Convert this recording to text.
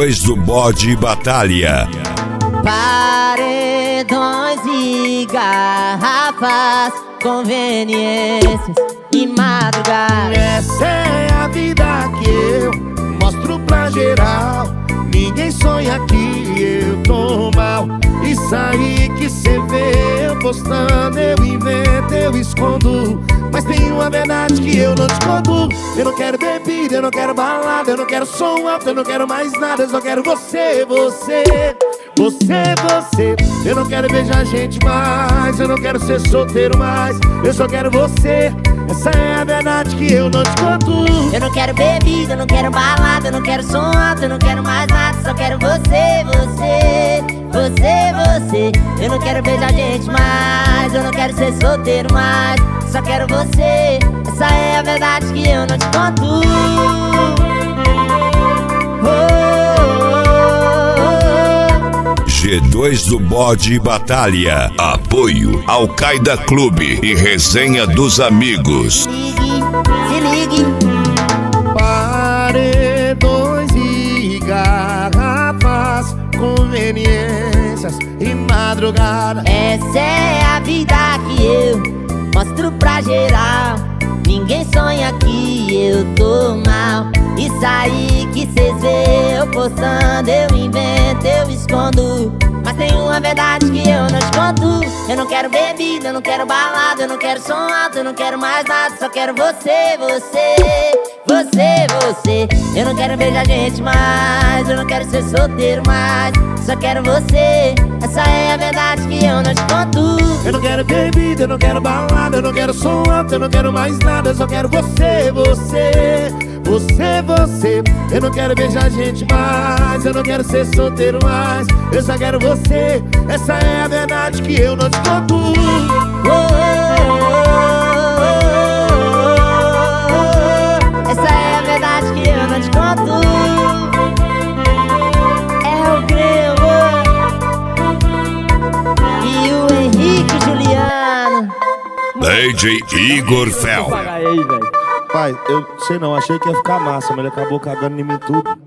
G2 do Bode Batalha. Paredões e garrafas, conveniências e madrugada. Essa é a vida que eu mostro pra geral. Ninguém sonha que eu tô mal. Isso aí que cê vê eu postando, eu invento, eu escondo. Mas tem uma verdade que eu não te conto. Eu não quero bebida, eu não quero balada, eu não quero som alto, eu não quero mais nada. Eu só quero você, você, você, você. Eu não quero beijar gente mais, eu não quero ser solteiro mais. Eu só quero você. Essa é a verdade que eu não te conto. Eu não quero bebida, eu não quero balada, eu não quero som alto, eu não quero mais nada. Só quero você, você, você, você. Eu não quero beijar gente mais, eu não quero ser solteiro mais. Só quero você. Essa é a verdade que eu não te conto. G2 do Bode Batalha. Apoio Al-Qaeda Clube e Resenha dos Amigos. Se ligue. Paredões e garrafas, conveniências e madrugada. Essa é a vida que eu mostro pra geral. Ninguém sonha que eu tô mal. Isso aí que cês vê eu postando, eu invento, eu escondo. Mas tem uma verdade que eu não te conto. Eu não quero bebida, eu não quero balada, eu não quero som alto, eu não quero mais nada. Só quero você, você, você, você. Eu não quero beijar gente mais, eu não quero ser solteiro mais. Só quero você. Essa é a verdade que eu não te conto. Eu não quero bebida, eu não quero balada, eu não quero som alto, eu não quero mais nada. Eu só quero você, você, você, você. Eu não quero beijar gente mais, eu não quero ser solteiro mais. Eu só quero você. Essa é a verdade que eu não te conto. Essa é a verdade que eu não te conto. É o Grêmio e o Henrique Juliano. DJ Igor Fel. Pai, eu sei não, achei que ia ficar massa, mas ele acabou cagando em mim tudo.